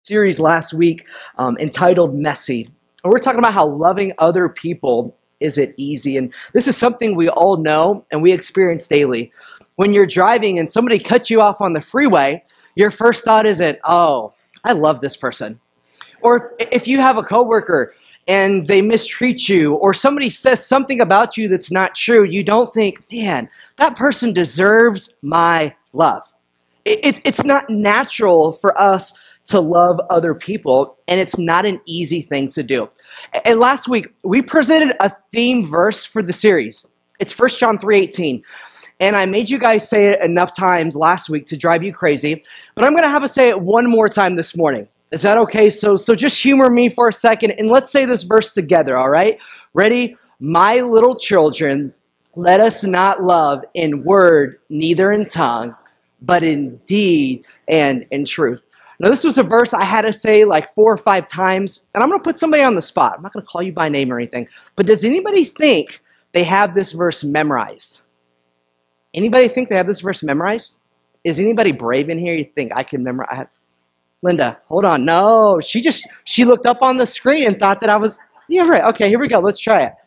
Series last week entitled Messy. And we're talking about how loving other people isn't easy. And this is something we all know and we experience daily. When you're driving and somebody cuts you off on the freeway, your first thought isn't, oh, I love this person. Or if you have a coworker and they mistreat you, or somebody says something about you that's not true, you don't think, man, that person deserves my love. It's not natural for us to love other people, and it's not an easy thing to do. And last week, we presented a theme verse for the series. It's 1 John 3:18. And I made you guys say it enough times last week to drive you crazy, but I'm going to have us say it one more time this morning. Is that okay? So just humor me for a second, and let's say this verse together, all right? Ready? My little children, let us not love in word, neither in tongue, but in deed and in truth. Now, this was a verse I had to say like 4 or 5 times, and I'm going to put somebody on the spot. I'm not going to call you by name or anything, but does anybody think they have this verse memorized? Anybody think they have this verse memorized? Is anybody brave in here? You think I can memorize? Linda, hold on. No, she looked up on the screen and thought that I was, yeah, right. Okay, here we go. Let's try it.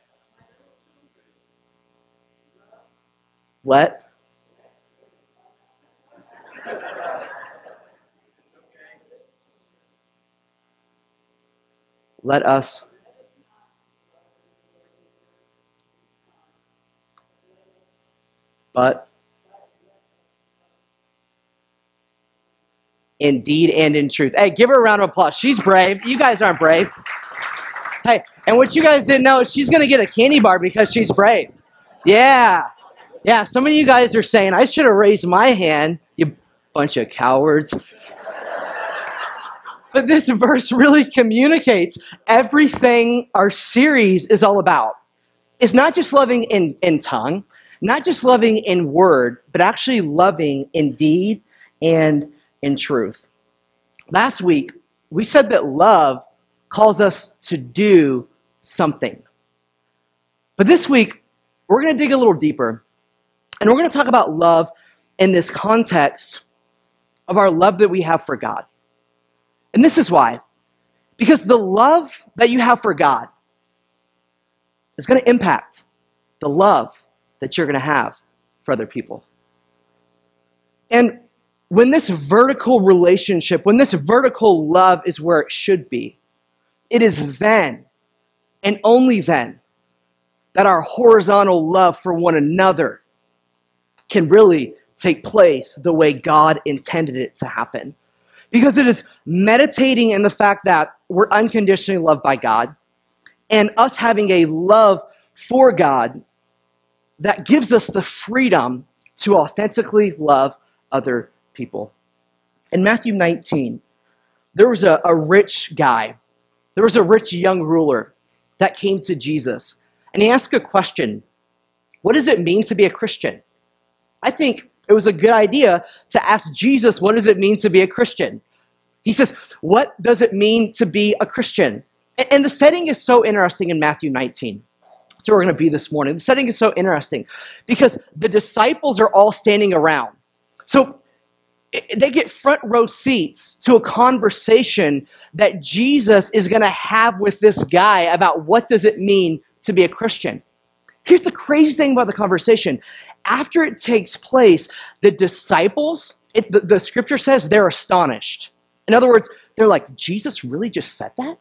Let us but in deed and in truth. Hey, give her a round of applause. She's brave. You guys aren't brave. Hey, and what you guys didn't know is she's going to get a candy bar because she's brave. Yeah. Yeah, some of you guys are saying, I should have raised my hand, you bunch of cowards. But this verse really communicates everything our series is all about. It's not just loving in tongue, not just loving in word, but actually loving in deed and in truth. Last week, we said that love calls us to do something. But this week, we're going to dig a little deeper, and we're going to talk about love in this context of our love that we have for God. And this is why. Because the love that you have for God is going to impact the love that you're going to have for other people. And when this vertical relationship, when this vertical love is where it should be, it is then, and only then, that our horizontal love for one another can really take place the way God intended it to happen. Because it is meditating in the fact that we're unconditionally loved by God, and us having a love for God that gives us the freedom to authentically love other people. In Matthew 19, there was a rich guy. There was a rich young ruler that came to Jesus. And he asked a question. What does it mean to be a Christian? I think it was a good idea to ask Jesus, what does it mean to be a Christian? He says, what does it mean to be a Christian? And the setting is so interesting in Matthew 19. That's where we're going to be this morning. The setting is so interesting because the disciples are all standing around. So they get front row seats to a conversation that Jesus is going to have with this guy about what does it mean to be a Christian. Here's the crazy thing about the conversation. After it takes place, the disciples, the scripture says they're astonished. In other words, they're like, Jesus really just said that?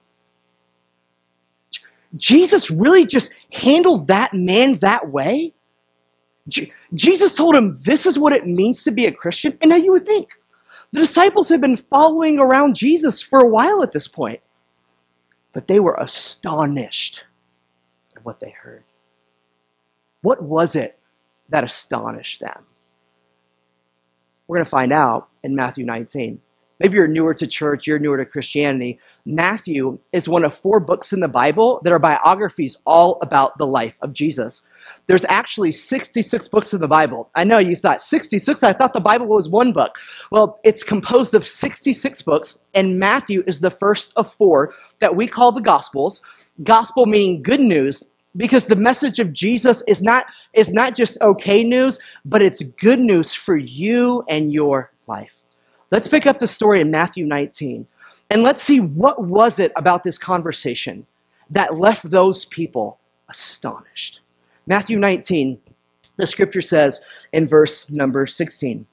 Jesus really just handled that man that way? Jesus told him this is what it means to be a Christian? And now you would think, the disciples had been following around Jesus for a while at this point. But they were astonished at what they heard. What was it that astonished them? We're going to find out in Matthew 19. Maybe you're newer to church, you're newer to Christianity. Matthew is one of 4 books in the Bible that are biographies all about the life of Jesus. There's actually 66 books in the Bible. I know you thought 66, I thought the Bible was 1 book. Well, it's composed of 66 books, and Matthew is the first of 4 that we call the Gospels. Gospel meaning good news, because the message of Jesus is not just okay news, but it's good news for you and your life. Let's pick up the story in Matthew 19. And let's see, what was it about this conversation that left those people astonished? Matthew 19, the scripture says in verse number 16,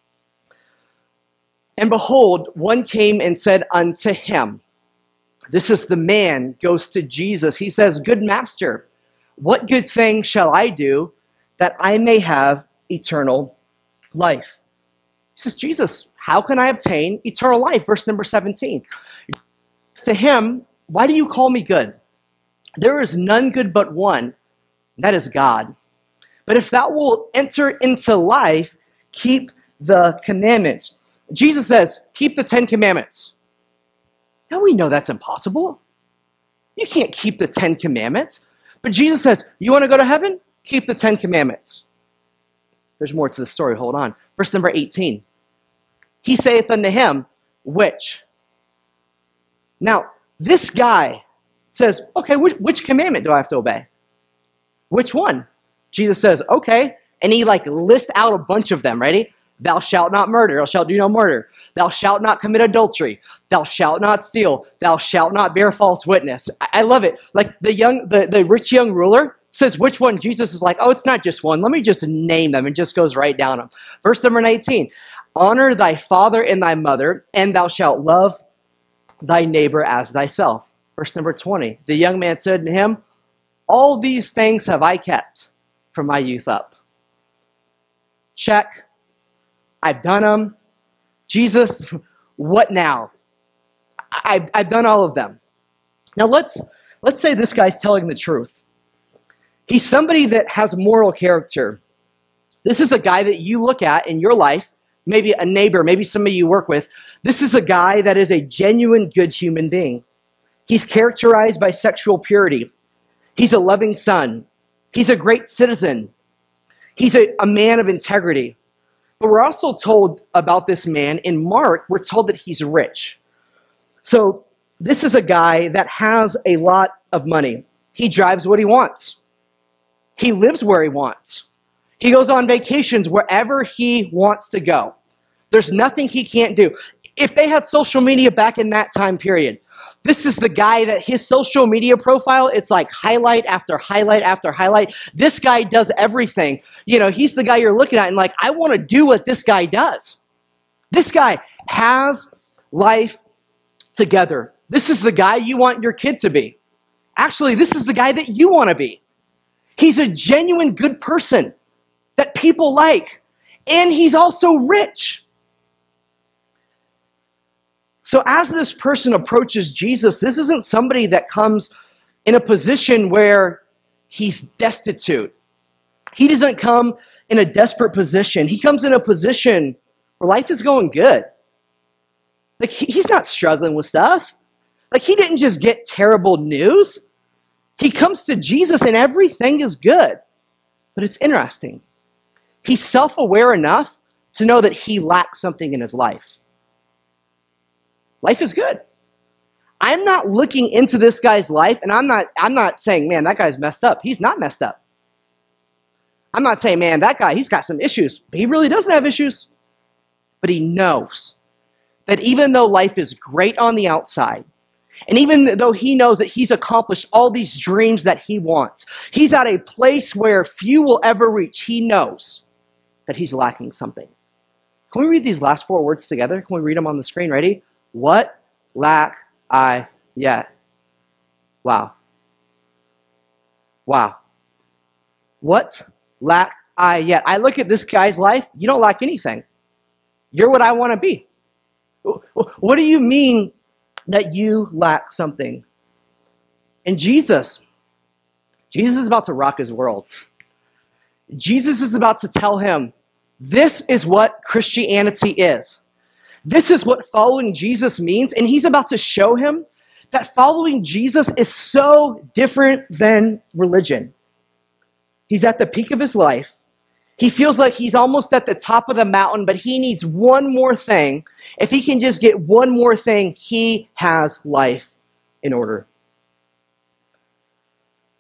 "And behold, one came and said unto him," this is the man, goes to Jesus. He says, "Good master, what good thing shall I do that I may have eternal life?" He says, "Jesus, how can I obtain eternal life?" Verse number 17. To him, "Why do you call me good? There is none good but one, that is God. But if thou wilt enter into life, keep the commandments." Jesus says, keep the 10 commandments. Now we know that's impossible. You can't keep the 10 commandments. But Jesus says, you want to go to heaven? Keep the 10 commandments. There's more to the story. Hold on. Verse number 18. He saith unto him, "Which?" Now, this guy says, okay, which commandment do I have to obey? Which one? Jesus says, okay. And he lists out a bunch of them. Ready? Thou shalt not murder. Thou shalt do no murder. Thou shalt not commit adultery. Thou shalt not steal. Thou shalt not bear false witness. I love it. Like the rich young ruler says, which one? Jesus is like, oh, it's not just one. Let me just name them, and just goes right down them. Verse number 19. Honor thy father and thy mother, and thou shalt love thy neighbor as thyself. Verse number 20. The young man said to him, all these things have I kept from my youth up. Check. I've done them. Jesus, what now? I've done all of them. Now let's say this guy's telling the truth. He's somebody that has moral character. This is a guy that you look at in your life, maybe a neighbor, maybe somebody you work with. This is a guy that is a genuine good human being. He's characterized by sexual purity. He's a loving son. He's a great citizen. He's a man of integrity. But we're also told about this man in Mark, we're told that he's rich. So this is a guy that has a lot of money. He drives what he wants. He lives where he wants. He goes on vacations wherever he wants to go. There's nothing he can't do. If they had social media back in that time period, this is the guy that his social media profile, it's like highlight after highlight after highlight. This guy does everything. You know, he's the guy you're looking at and like, I want to do what this guy does. This guy has life together. This is the guy you want your kid to be. Actually, this is the guy that you want to be. He's a genuine good person that people like. And he's also rich. So as this person approaches Jesus, this isn't somebody that comes in a position where he's destitute. He doesn't come in a desperate position. He comes in a position where life is going good. Like he's not struggling with stuff. Like he didn't just get terrible news. He comes to Jesus and everything is good. But it's interesting. He's self-aware enough to know that he lacks something in his life. Life is good. I'm not looking into this guy's life, and I'm not saying, man, that guy's messed up. He's not messed up. I'm not saying, man, that guy, he's got some issues. But he really doesn't have issues. But he knows that even though life is great on the outside, and even though he knows that he's accomplished all these dreams that he wants, he's at a place where few will ever reach. He knows that he's lacking something. Can we read these last 4 words together? Can we read them on the screen? Ready? What lack I yet? Wow. Wow. What lack I yet? I look at this guy's life. You don't lack anything. You're what I want to be. What do you mean that you lack something? And Jesus is about to rock his world. Jesus is about to tell him, this is what Christianity is. This is what following Jesus means, and he's about to show him that following Jesus is so different than religion. He's at the peak of his life. He feels like he's almost at the top of the mountain, but he needs one more thing. If he can just get one more thing, he has life in order.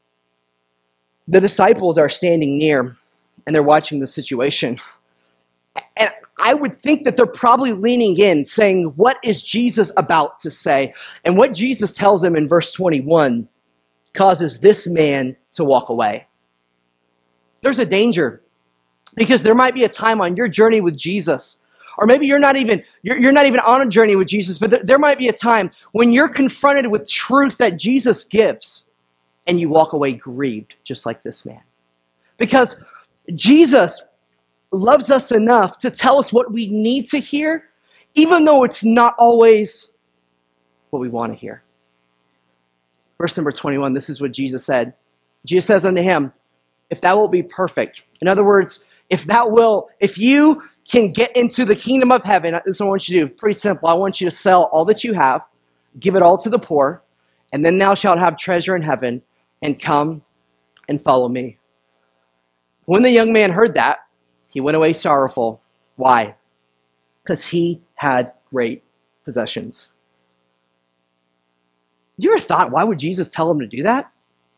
The disciples are standing near, and they're watching the situation. And I would think that they're probably leaning in, saying, what is Jesus about to say? And what Jesus tells them in verse 21 causes this man to walk away. There's a danger, because there might be a time on your journey with Jesus, or maybe you're not even on a journey with Jesus, but there might be a time when you're confronted with truth that Jesus gives, and you walk away grieved, just like this man. Because Jesus loves us enough to tell us what we need to hear, even though it's not always what we want to hear. Verse number 21, this is what Jesus said. Jesus says unto him, if thou wilt be perfect. In other words, if you can get into the kingdom of heaven, this is what I want you to do. Pretty simple. I want you to sell all that you have, give it all to the poor, and then thou shalt have treasure in heaven, and come and follow me. When the young man heard that, he went away sorrowful. Why? Because he had great possessions. You ever thought, why would Jesus tell him to do that?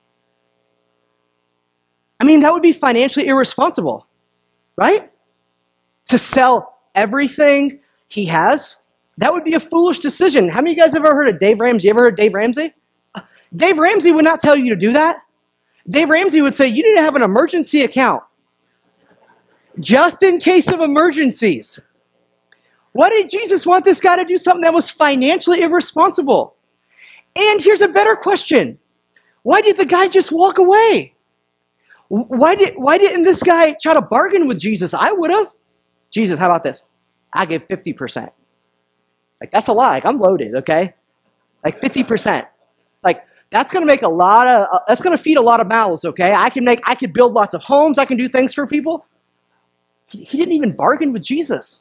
I mean, that would be financially irresponsible, right? To sell everything he has, that would be a foolish decision. How many of you guys have ever heard of Dave Ramsey? You ever heard of Dave Ramsey? Dave Ramsey would not tell you to do that. Dave Ramsey would say, you need to have an emergency account, just in case of emergencies. Why did Jesus want this guy to do something that was financially irresponsible? And here's a better question. Why did the guy just walk away? Why didn't this guy try to bargain with Jesus? I would have. Jesus, how about this? I give 50%. Like, that's a lot. Like, I'm loaded, okay? Like 50%. Like, that's going to make that's going to feed a lot of mouths, okay? I could build lots of homes. I can do things for people. He didn't even bargain with Jesus.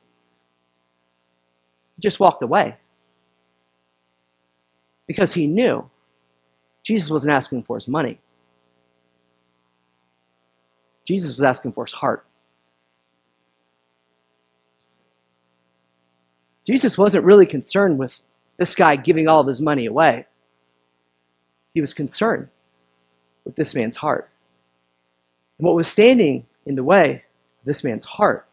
He just walked away. Because he knew Jesus wasn't asking for his money. Jesus was asking for his heart. Jesus wasn't really concerned with this guy giving all of his money away. He was concerned with this man's heart. And what was standing in the way of this man's heart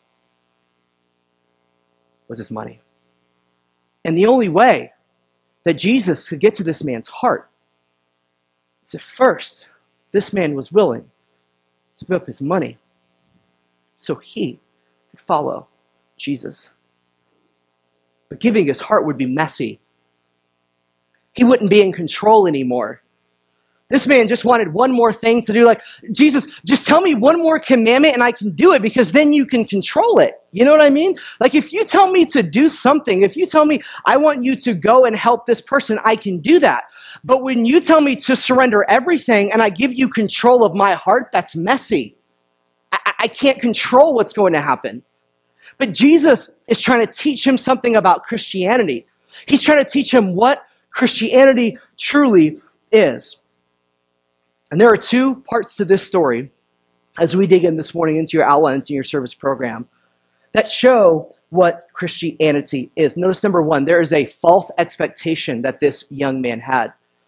was his money. And the only way that Jesus could get to this man's heart is that first, this man was willing to give up his money so he could follow Jesus. But giving his heart would be messy. He wouldn't be in control anymore. This man just wanted one more thing to do. Like, Jesus, just tell me one more commandment and I can do it, because then you can control it. You know what I mean? Like, if you tell me to do something, if you tell me I want you to go and help this person, I can do that. But when you tell me to surrender everything and I give you control of my heart, that's messy. I can't control what's going to happen. But Jesus is trying to teach him something about Christianity. He's trying to teach him what Christianity truly is. And there are two parts to this story, as we dig in this morning into your outlines in your service program, that show what Christianity is. Notice number one, there is a false expectation that this young man had.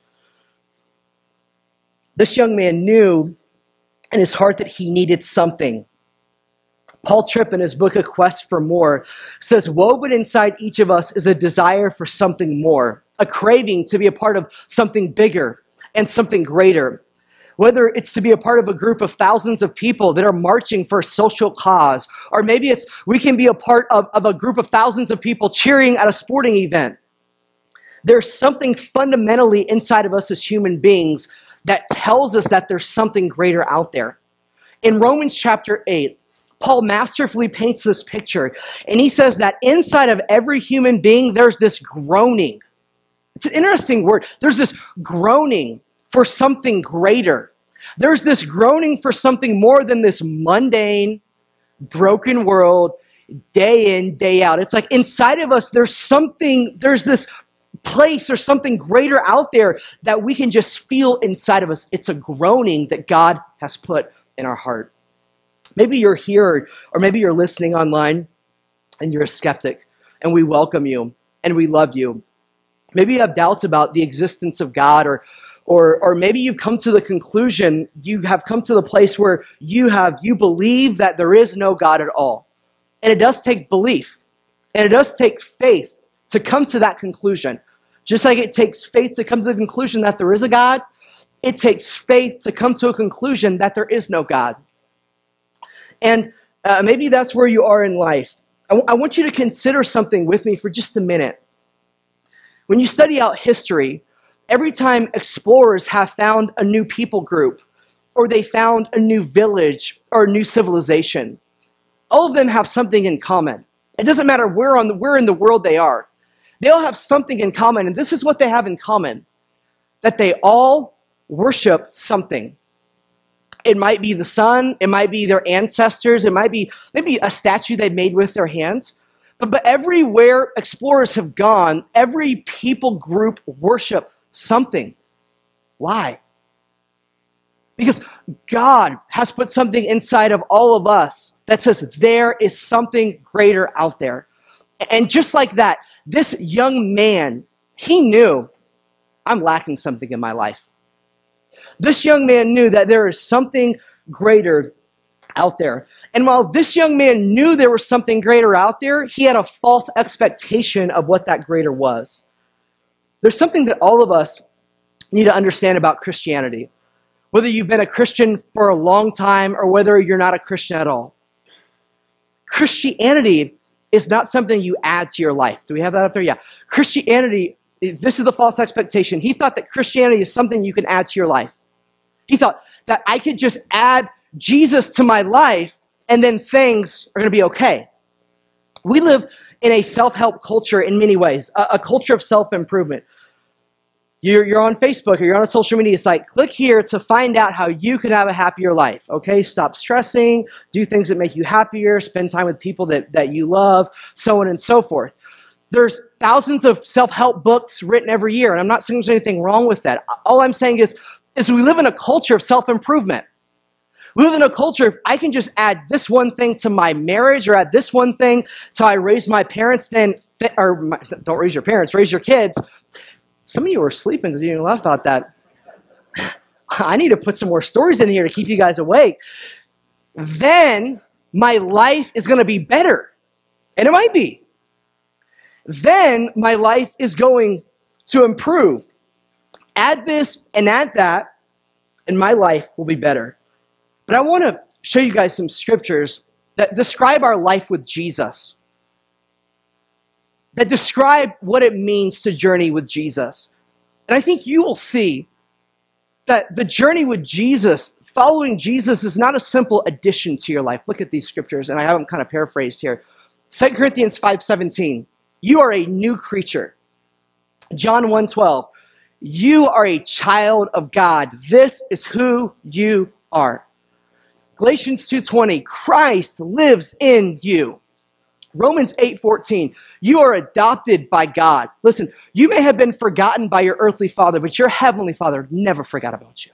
This young man knew in his heart that he needed something. Paul Tripp, in his book, A Quest for More, says, woven inside each of us is a desire for something more, a craving to be a part of something bigger and something greater. Whether it's to be a part of a group of thousands of people that are marching for a social cause, or maybe we can be a part of a group of thousands of people cheering at a sporting event. There's something fundamentally inside of us as human beings that tells us that there's something greater out there. In Romans chapter 8, Paul masterfully paints this picture, and he says that inside of every human being, there's this groaning. It's an interesting word. There's this groaning for something greater. There's this groaning for something more than this mundane, broken world, day in, day out. It's like inside of us, there's this place or something greater out there that we can just feel inside of us. It's a groaning that God has put in our heart. Maybe you're here, or maybe you're listening online and you're a skeptic, and we welcome you and we love you. Maybe you have doubts about the existence of God, or maybe you've come to the conclusion, you have come to the place where you believe that there is no God at all. And it does take belief. And it does take faith to come to that conclusion. Just like it takes faith to come to the conclusion that there is a God, it takes faith to come to a conclusion that there is no God. And maybe that's where you are in life. I want you to consider something with me for just a minute. When you study out history, every time explorers have found a new people group, or they found a new village or a new civilization, all of them have something in common. It doesn't matter where in the world they are. They all have something in common, and this is what they have in common, that they all worship something. It might be the sun, it might be their ancestors, it might be maybe a statue they made with their hands. But everywhere explorers have gone, every people group worship something. Why? Because God has put something inside of all of us that says there is something greater out there. And just like that, this young man, he knew, I'm lacking something in my life. This young man knew that there is something greater out there. And while this young man knew there was something greater out there, he had a false expectation of what that greater was. There's something that all of us need to understand about Christianity. Whether you've been a Christian for a long time or whether you're not a Christian at all. Christianity is not something you add to your life. Do we have that up there? Yeah. Christianity, this is the false expectation. He thought that Christianity is something you can add to your life. He thought that I could just add Jesus to my life and then things are going to be okay. We live in a self-help culture in many ways, a culture of self-improvement. You're on Facebook or you're on a social media site. Click here to find out how you can have a happier life. Okay, stop stressing, do things that make you happier, spend time with people that you love, so on and so forth. There's thousands of self-help books written every year, and I'm not saying there's anything wrong with that. All I'm saying is we live in a culture of self-improvement. We live in a culture of I can just add this one thing to my marriage or add this one thing till I raise my parents, don't raise your parents, raise your kids. Some of you are sleeping because you didn't laugh about that. I need to put some more stories in here to keep you guys awake. Then my life is going to be better. And it might be. Then my life is going to improve. Add this and add that, and my life will be better. But I want to show you guys some scriptures that describe our life with Jesus. That describe what it means to journey with Jesus. And I think you will see that the journey with Jesus, following Jesus, is not a simple addition to your life. Look at these scriptures, and I have them kind of paraphrased here. 2 Corinthians 5:17, you are a new creature. John 1:12, you are a child of God. This is who you are. Galatians 2:20, Christ lives in you. Romans 8:14, you are adopted by God. Listen, you may have been forgotten by your earthly father, but your heavenly Father never forgot about you.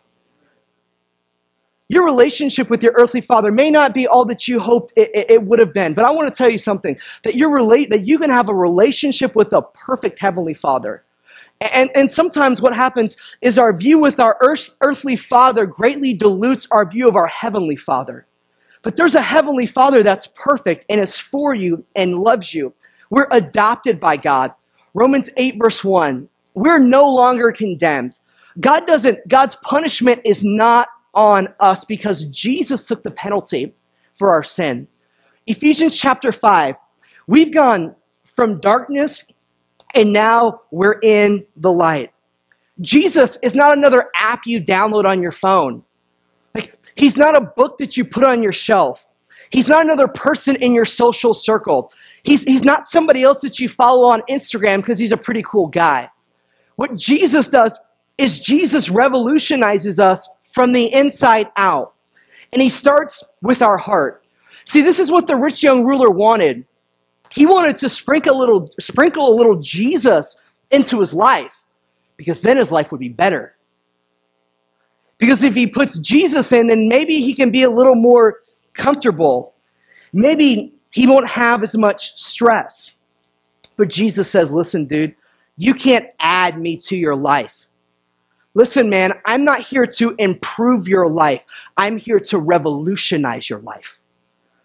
Your relationship with your earthly father may not be all that you hoped it would have been, but I want to tell you something, that you can have a relationship with a perfect heavenly Father. And sometimes what happens is our view with our earthly father greatly dilutes our view of our heavenly Father. But there's a heavenly Father that's perfect and is for you and loves you. We're adopted by God. Romans 8:1. We're no longer condemned. God's punishment is not on us because Jesus took the penalty for our sin. Ephesians chapter 5. We've gone from darkness and now we're in the light. Jesus is not another app you download on your phone. He's not a book that you put on your shelf. He's not another person in your social circle. He's not somebody else that you follow on Instagram because he's a pretty cool guy. What Jesus does is Jesus revolutionizes us from the inside out. And he starts with our heart. See, this is what the rich young ruler wanted. He wanted to sprinkle a little Jesus into his life because then his life would be better. Because if he puts Jesus in, then maybe he can be a little more comfortable. Maybe he won't have as much stress. But Jesus says, listen, dude, you can't add me to your life. Listen, man, I'm not here to improve your life. I'm here to revolutionize your life.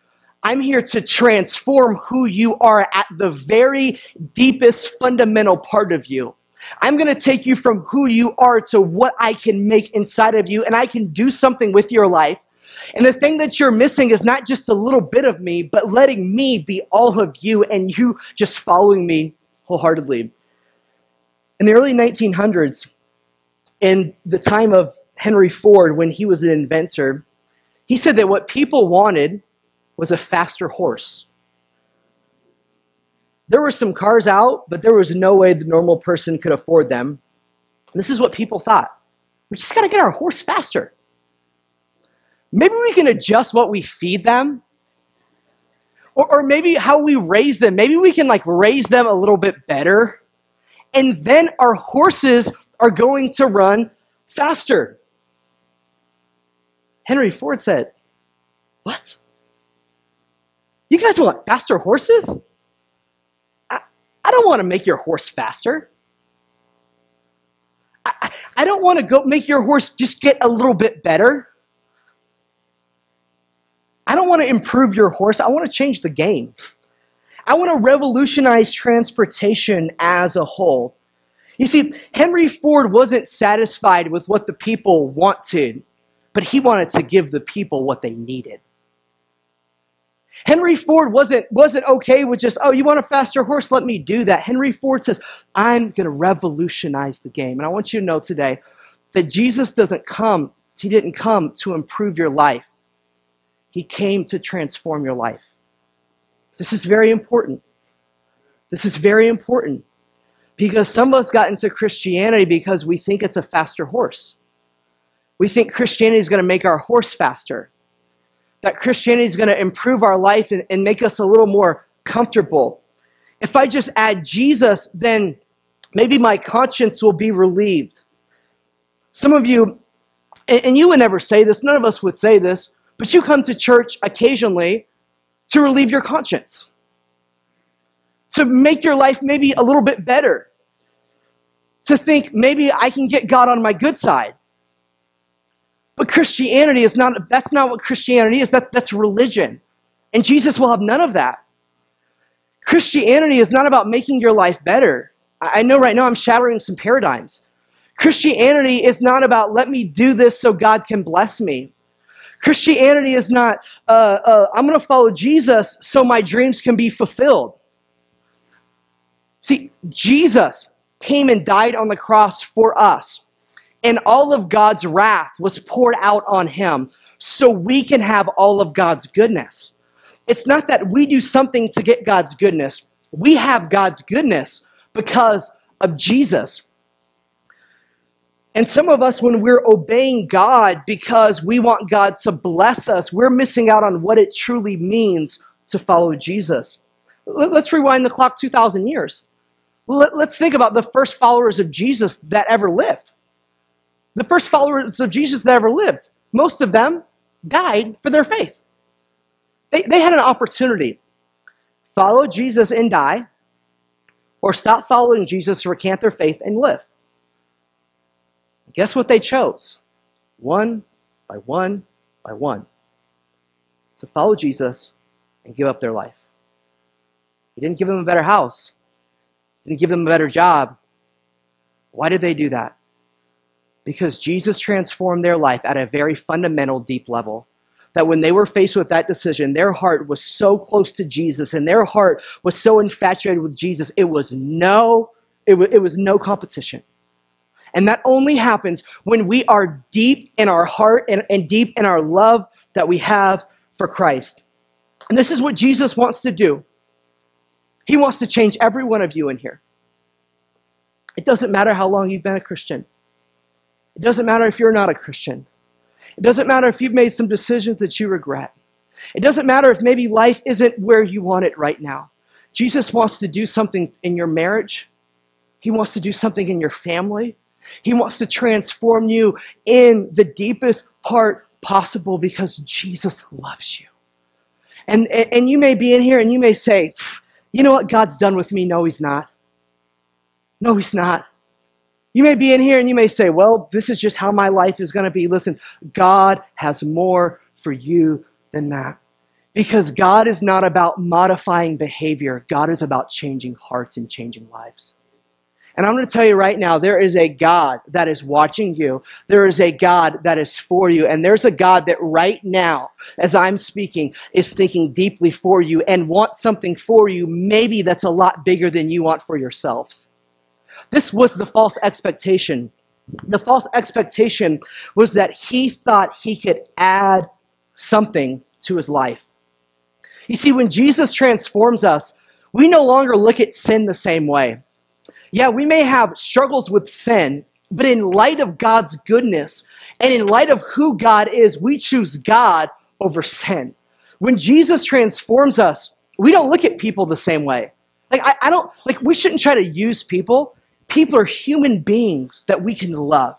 I'm here to transform who you are at the very deepest fundamental part of you. I'm going to take you from who you are to what I can make inside of you, and I can do something with your life. And the thing that you're missing is not just a little bit of me, but letting me be all of you and you just following me wholeheartedly. In the early 1900s, in the time of Henry Ford, when he was an inventor, he said that what people wanted was a faster horse. There were some cars out, but there was no way the normal person could afford them. This is what people thought. We just got to get our horse faster. Maybe we can adjust what we feed them. Or maybe how we raise them. Maybe we can raise them a little bit better. And then our horses are going to run faster. Henry Ford said, "What? You guys want faster horses? I don't want to make your horse faster. I don't want to go make your horse just get a little bit better. I don't want to improve your horse. I want to change the game. I want to revolutionize transportation as a whole." You see, Henry Ford wasn't satisfied with what the people wanted, but he wanted to give the people what they needed. Henry Ford wasn't okay with just, oh, you want a faster horse? Let me do that. Henry Ford says, I'm going to revolutionize the game. And I want you to know today that Jesus didn't come to improve your life. He came to transform your life. This is very important. This is very important because some of us got into Christianity because we think it's a faster horse. We think Christianity is going to make our horse faster. That Christianity is going to improve our life and make us a little more comfortable. If I just add Jesus, then maybe my conscience will be relieved. Some of you, and you would never say this, none of us would say this, but you come to church occasionally to relieve your conscience, to make your life maybe a little bit better, to think maybe I can get God on my good side. But Christianity that's not what Christianity is. That's religion. And Jesus will have none of that. Christianity is not about making your life better. I know right now I'm shattering some paradigms. Christianity is not about let me do this so God can bless me. Christianity is not, I'm going to follow Jesus so my dreams can be fulfilled. See, Jesus came and died on the cross for us. And all of God's wrath was poured out on him so we can have all of God's goodness. It's not that we do something to get God's goodness. We have God's goodness because of Jesus. And some of us, when we're obeying God because we want God to bless us, we're missing out on what it truly means to follow Jesus. Let's rewind the clock 2,000 years. Let's think about the first followers of Jesus that ever lived. The first followers of Jesus that ever lived, most of them died for their faith. They had an opportunity. Follow Jesus and die, or stop following Jesus, recant their faith, and live. Guess what they chose? One by one by one. To follow Jesus and give up their life. He didn't give them a better house. He didn't give them a better job. Why did they do that? Because Jesus transformed their life at a very fundamental, deep level. That when they were faced with that decision, their heart was so close to Jesus and their heart was so infatuated with Jesus, it was no competition. And that only happens when we are deep in our heart and deep in our love that we have for Christ. And this is what Jesus wants to do. He wants to change every one of you in here. It doesn't matter how long you've been a Christian. It doesn't matter if you're not a Christian. It doesn't matter if you've made some decisions that you regret. It doesn't matter if maybe life isn't where you want it right now. Jesus wants to do something in your marriage. He wants to do something in your family. He wants to transform you in the deepest part possible because Jesus loves you. And you may be in here and you may say, you know what, God's done with me. No, he's not. No, he's not. You may be in here and you may say, well, this is just how my life is going to be. Listen, God has more for you than that. Because God is not about modifying behavior. God is about changing hearts and changing lives. And I'm going to tell you right now, there is a God that is watching you. There is a God that is for you. And there's a God that right now, as I'm speaking, is thinking deeply for you and wants something for you, maybe that's a lot bigger than you want for yourselves. This was the false expectation. The false expectation was that he thought he could add something to his life. You see, when Jesus transforms us, we no longer look at sin the same way. Yeah, we may have struggles with sin, but in light of God's goodness and in light of who God is, we choose God over sin. When Jesus transforms us, we don't look at people the same way. We shouldn't try to use people. People are human beings that we can love.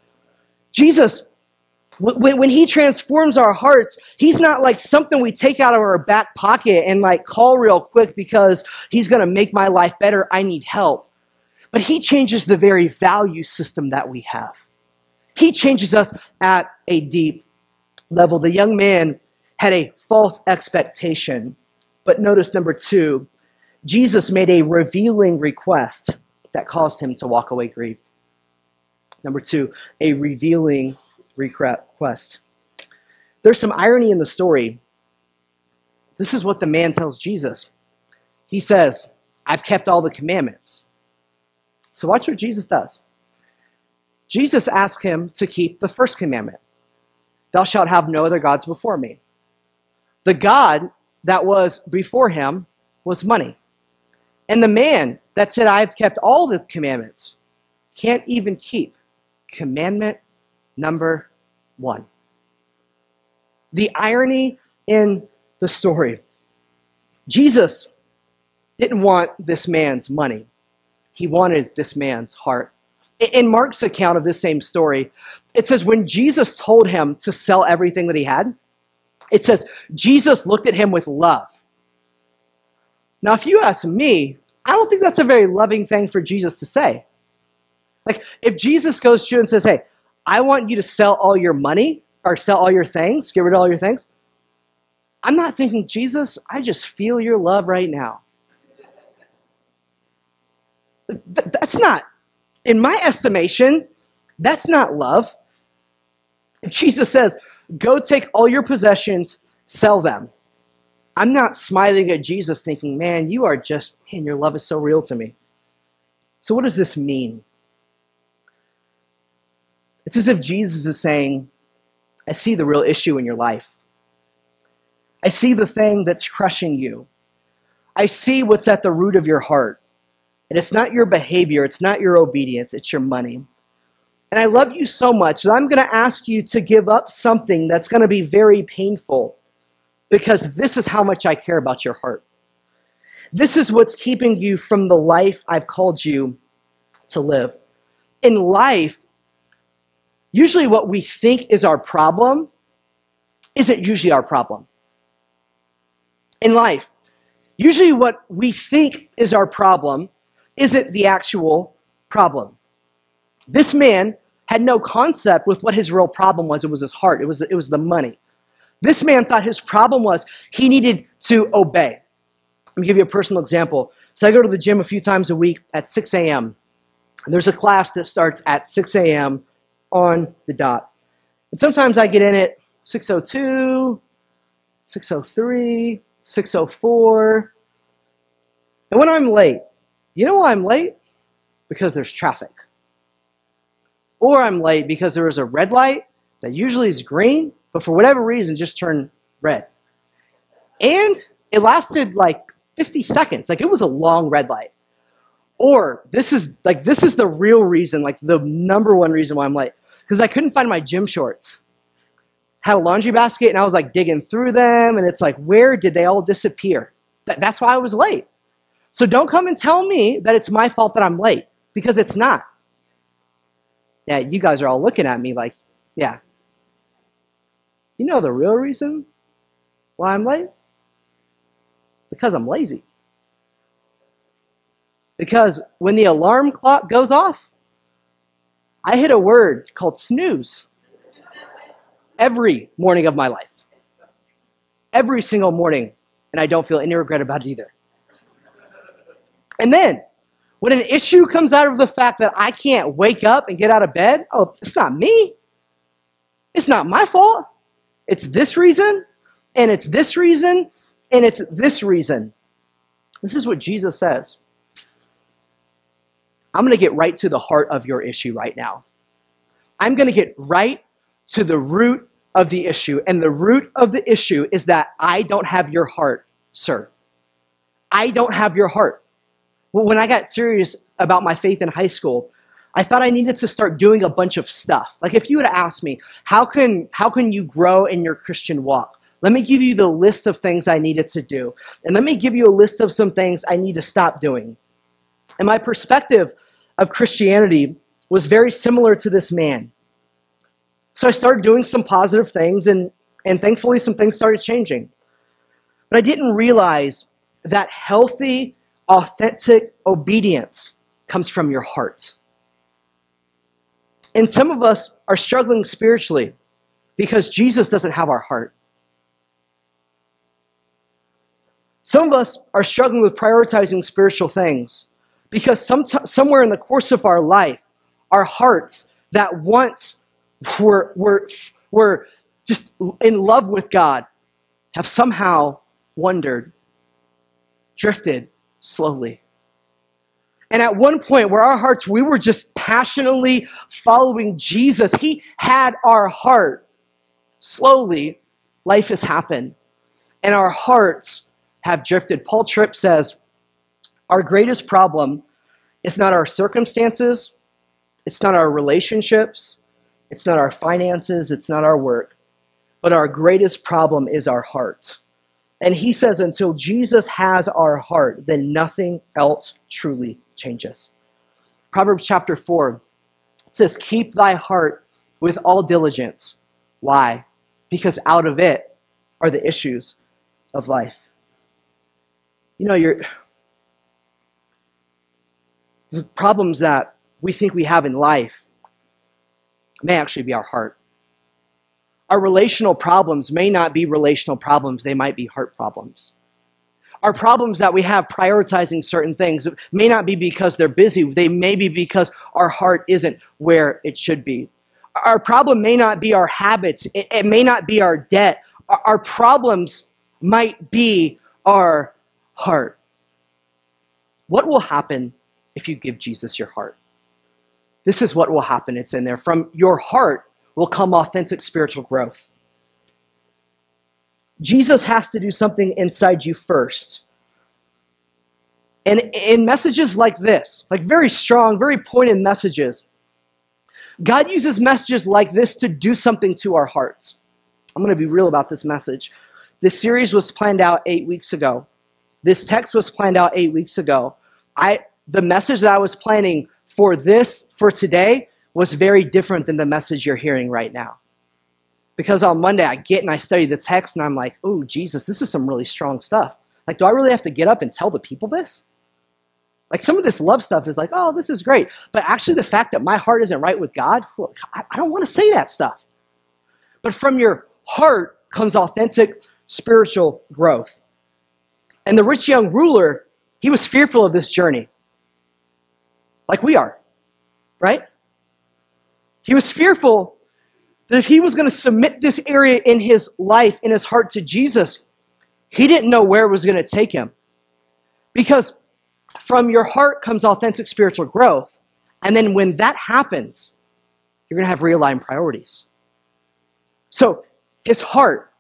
Jesus, when he transforms our hearts, he's not like something we take out of our back pocket and like call real quick because he's going to make my life better. I need help. But he changes the very value system that we have. He changes us at a deep level. The young man had a false expectation. But notice number 2, Jesus made a revealing request that caused him to walk away grieved. Number 2, a revealing request. There's some irony in the story. This is what the man tells Jesus. He says, I've kept all the commandments. So watch what Jesus does. Jesus asks him to keep the first commandment. Thou shalt have no other gods before me. The God that was before him was money. And the man that said, I've kept all the commandments, can't even keep commandment number 1. The irony in the story. Jesus didn't want this man's money. He wanted this man's heart. In Mark's account of this same story, it says when Jesus told him to sell everything that he had, it says Jesus looked at him with love. Now, if you ask me, I don't think that's a very loving thing for Jesus to say. Like, if Jesus goes to you and says, hey, I want you to sell all your money or sell all your things, get rid of all your things, I'm not thinking, Jesus, I just feel your love right now. That's not, in my estimation, that's not love. If Jesus says, go take all your possessions, sell them, I'm not smiling at Jesus thinking, man, your love is so real to me. So what does this mean? It's as if Jesus is saying, I see the real issue in your life. I see the thing that's crushing you. I see what's at the root of your heart. And it's not your behavior, it's not your obedience, it's your money. And I love you so much that I'm going to ask you to give up something that's going to be very painful because this is how much I care about your heart. This is what's keeping you from the life I've called you to live. In life, usually what we think is our problem isn't usually our problem. In life, usually what we think is our problem isn't the actual problem. This man had no concept with what his real problem was. It was his heart. It was the money. This man thought his problem was he needed to obey. Let me give you a personal example. So I go to the gym a few times a week at 6 a.m. And there's a class that starts at 6 a.m. on the dot. And sometimes I get in at 6:02, 6:03, 6:04. And when I'm late, you know why I'm late? Because there's traffic. Or I'm late because there was a red light that usually is green, but for whatever reason just turned red. And it lasted like 50 seconds. Like it was a long red light. Or this is the real reason, like the number one reason why I'm late. Because I couldn't find my gym shorts. Had a laundry basket and I was like digging through them and it's like, where did they all disappear? That's why I was late. So don't come and tell me that it's my fault that I'm late, because it's not. Yeah, you guys are all looking at me like, yeah. You know the real reason why I'm late? Because I'm lazy. Because when the alarm clock goes off, I hit a word called snooze every morning of my life. every single morning, and I don't feel any regret about it either. And then, when an issue comes out of the fact that I can't wake up and get out of bed, oh, it's not me. It's not my fault. It's this reason, and it's this reason, and it's this reason. This is what Jesus says. I'm going to get right to the heart of your issue right now. I'm going to get right to the root of the issue. And the root of the issue is that I don't have your heart, sir. I don't have your heart. Well, when I got serious about my faith in high school, I thought I needed to start doing a bunch of stuff. Like if you would have asked me, how can you grow in your Christian walk? Let me give you the list of things I needed to do. And let me give you a list of some things I need to stop doing. And my perspective of Christianity was very similar to this man. So I started doing some positive things, and thankfully some things started changing. But I didn't realize that healthy, authentic obedience comes from your heart. And some of us are struggling spiritually because Jesus doesn't have our heart. Some of us are struggling with prioritizing spiritual things because somewhere in the course of our life, our hearts that once were just in love with God have somehow wandered, drifted slowly. And at one point where our hearts, we were just passionately following Jesus. He had our heart. Slowly, life has happened. And our hearts have drifted. Paul Tripp says, our greatest problem is not our circumstances. It's not our relationships. It's not our finances. It's not our work. But our greatest problem is our heart. And he says, until Jesus has our heart, then nothing else truly changes. Proverbs chapter 4 says, keep thy heart with all diligence. Why? Because out of it are the issues of life. You know, the problems that we think we have in life may actually be our heart. Our relational problems may not be relational problems, they might be heart problems. Our problems that we have prioritizing certain things may not be because they're busy, they may be because our heart isn't where it should be. Our problem may not be our habits, it may not be our debt. Our problems might be our heart. What will happen if you give Jesus your heart? This is what will happen. It's in there. From your heart will come authentic spiritual growth. Jesus has to do something inside you first. And in messages like this, like very strong, very pointed messages, God uses messages like this to do something to our hearts. I'm going to be real about this message. This series was planned out 8 weeks ago. This text was planned out 8 weeks ago. The message that I was planning for today was very different than the message you're hearing right now. Because on Monday, I get and I study the text and I'm like, oh, Jesus, this is some really strong stuff. Like, do I really have to get up and tell the people this? Like, some of this love stuff is like, oh, this is great. But actually, the fact that my heart isn't right with God, well, I don't want to say that stuff. But from your heart comes authentic spiritual growth. And the rich young ruler, he was fearful of this journey. Like we are, right? He was fearful that if he was going to submit this area in his life, in his heart to Jesus, he didn't know where it was going to take him. Because from your heart comes authentic spiritual growth. And then when that happens, you're going to have realigned priorities. So his heart,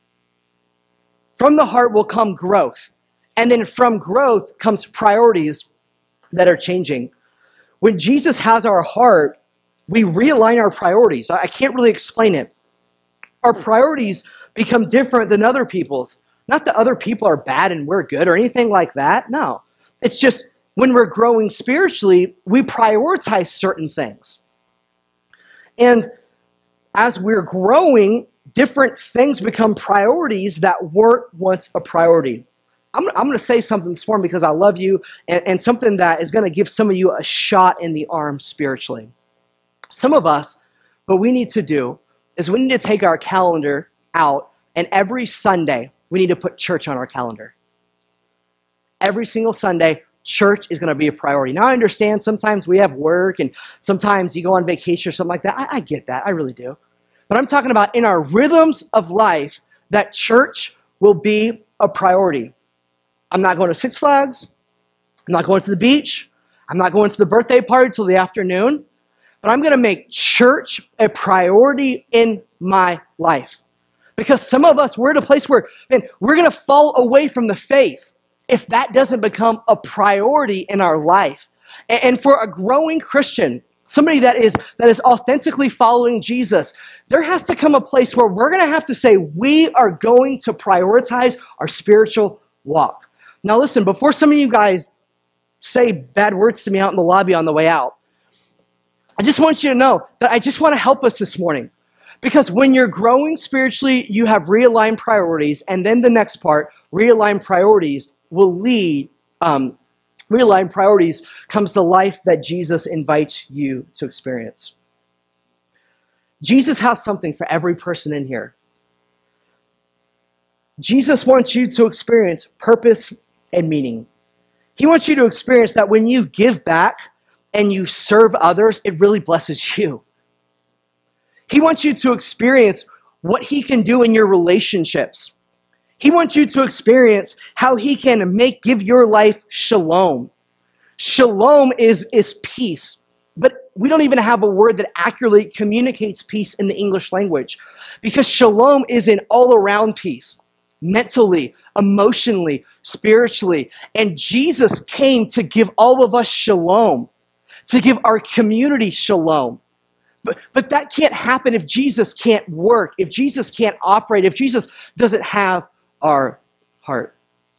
from the heart will come growth. And then from growth comes priorities that are changing. When Jesus has our heart, we realign our priorities. I can't really explain it. Our priorities become different than other people's. Not that other people are bad and we're good or anything like that. No. It's just when we're growing spiritually, we prioritize certain things. And as we're growing, different things become priorities that weren't once a priority. I'm going to say something this morning because I love you and something that is going to give some of you a shot in the arm spiritually. Some of us, what we need to do is we need to take our calendar out and every Sunday, we need to put church on our calendar. Every single Sunday, church is going to be a priority. Now, I understand sometimes we have work and sometimes you go on vacation or something like that. I get that. I really do. But I'm talking about in our rhythms of life, that church will be a priority. I'm not going to Six Flags. I'm not going to the beach. I'm not going to the birthday party till the afternoon. But I'm going to make church a priority in my life. Because some of us, we're at a place where, man, we're going to fall away from the faith if that doesn't become a priority in our life. And for a growing Christian, somebody that is authentically following Jesus, there has to come a place where we're going to have to say, we are going to prioritize our spiritual walk. Now listen, before some of you guys say bad words to me out in the lobby on the way out, I just want you to know that I just want to help us this morning. Because when you're growing spiritually, you have realigned priorities. And then the next part, realigned priorities will lead, realigned priorities comes the life that Jesus invites you to experience. Jesus has something for every person in here. Jesus wants you to experience purpose and meaning. He wants you to experience that when you give back and you serve others, it really blesses you. He wants you to experience what he can do in your relationships. He wants you to experience how he can give your life shalom. Shalom is peace, but we don't even have a word that accurately communicates peace in the English language, because shalom is an all-around peace, mentally, emotionally, spiritually. And Jesus came to give all of us shalom, to give our community shalom. But that can't happen if Jesus can't work, if Jesus can't operate, if Jesus doesn't have our heart.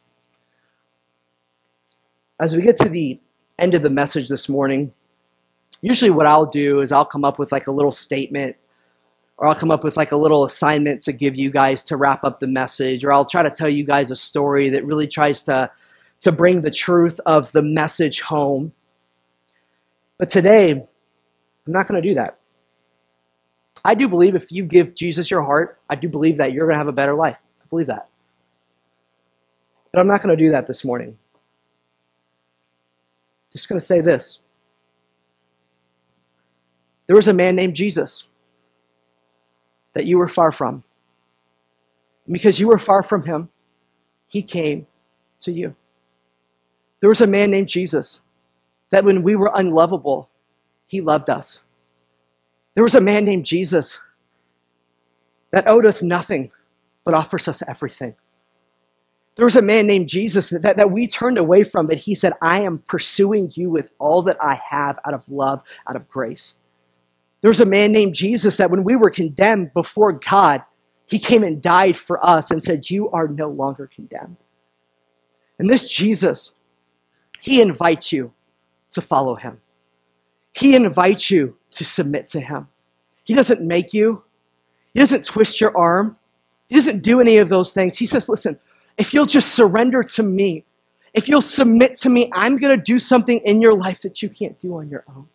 As we get to the end of the message this morning, usually what I'll do is I'll come up with like a little statement, or I'll come up with like a little assignment to give you guys to wrap up the message, or I'll try to tell you guys a story that really tries to bring the truth of the message home. But today, I'm not going to do that. I do believe if you give Jesus your heart, I do believe that you're going to have a better life. I believe that. But I'm not going to do that this morning. Just going to say this. There was a man named Jesus that you were far from. And because you were far from him, he came to you. There was a man named Jesus that when we were unlovable, he loved us. There was a man named Jesus that owed us nothing but offers us everything. There was a man named Jesus that we turned away from, but he said, I am pursuing you with all that I have out of love, out of grace. There was a man named Jesus that when we were condemned before God, he came and died for us and said, you are no longer condemned. And this Jesus, he invites you to follow him. He invites you to submit to him. He doesn't make you. He doesn't twist your arm. He doesn't do any of those things. He says, listen, if you'll just surrender to me, if you'll submit to me, I'm going to do something in your life that you can't do on your own.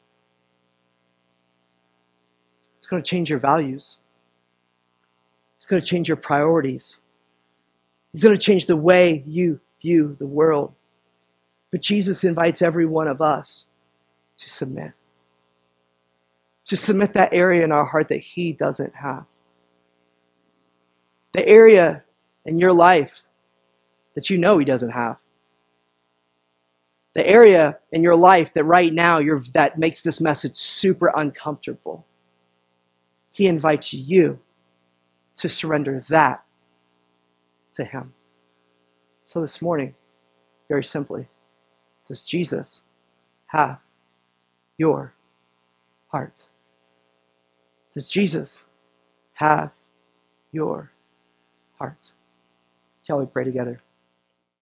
It's going to change your values. It's going to change your priorities. It's going to change the way you view the world. But Jesus invites every one of us to submit. To submit that area in our heart that he doesn't have. The area in your life that you know he doesn't have. The area in your life that right now that makes this message super uncomfortable. He invites you to surrender that to him. So this morning, very simply, does Jesus have your heart? Does Jesus have your heart? Shall we pray together?